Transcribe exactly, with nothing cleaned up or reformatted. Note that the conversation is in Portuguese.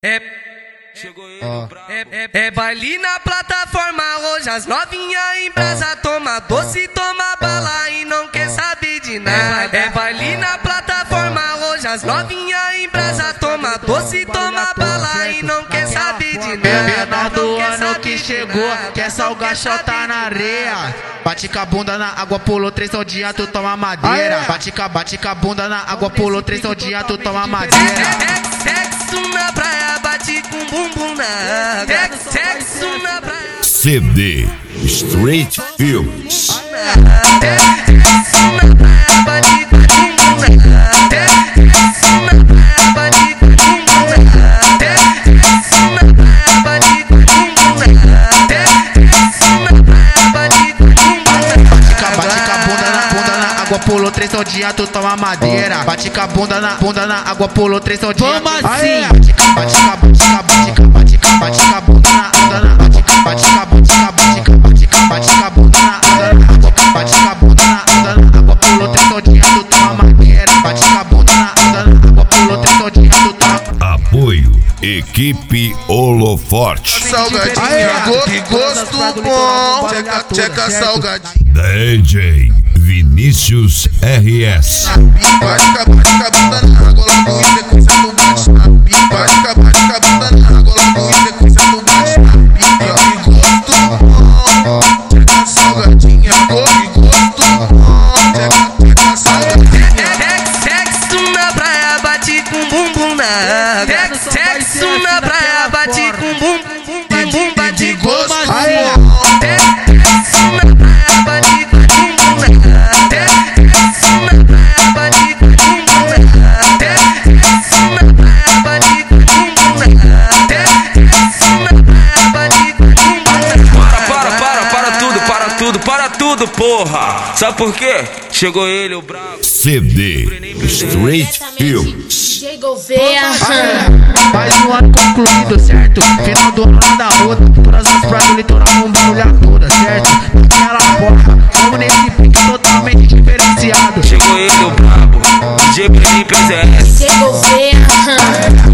É, chegou ele, oh. é, é, é baile na plataforma, hoje as novinhas em brasa, toma doce, toma bala e não quer saber de nada. É baile na plataforma, hoje as novinhas em brasa, toma doce, toma bala e não quer saber de nada. É menor do ano que chegou, quer salgar, chota na areia. Bate com a bunda na água, pulou três ao dia, tu toma madeira. Bate com bate com a bunda na água, pulou três ao dia, tu toma madeira. Sexo na praia, bate com bumbum na água. Sexo na praia. C D Street Films. Sexo na praia, bate com bumbum na água. Sexo na praia, bate com bumbum na água. Sexo na praia, bate com bumbum na água. Sexo na praia, bate com bumbum na água. Bate com a bunda na bunda na água, pulou três ao dia, tu toma madeira. Bate com a bunda na bunda na água, pulou três ao dia. Vamos assim. Bate com bate com bate com bate com bate com a bunda na bunda na bate com bate com bate com bate com bate com bate com a bunda na bunda na água, bate com a bunda na bunda na água, pulou três ao dia, tu toma madeira. Bate com a bunda na bunda na água, pulou três ao dia, tu toma. Apoio Equipe Holoforte. Salgadinho, que gosto bom. Tcheca, tcheca, salgadinho. D J Vinícius R S. Bate com a bunda na água, logo em sequência tu bate na pipa. Bate com a bunda na água, logo em sequência tu bate na pipa. Que gosto bom. Tcheca, salgadinha, que gosto bom. Tcheca, tcheca, salgadinha. Sexo na praia, bate com bumbum na água. Sexo na praia, bate com bumbum, bumbum, bate com gosto bom. Sexo na praia, bate com bumbum na água. Sexo na praia, bate com bumbum na água. Sexo na praia, bate com bumbum na água. Sexo na praia, bate com bumbum na água. Para, para, para, para tudo, para tudo, para tudo, porra! Sabe por quê? Chegou ele, o brabo. C D Street Films. D J Gouveia. Mais um ano concluído, certo? Final do ano nada outra. Todas as praias do litoral vão barulhar todas, certo? Naquela porra, vamos nesse pique totalmente diferenciado. Chegou ele, o brabo. D J Felipe Z S. D J Gouveia.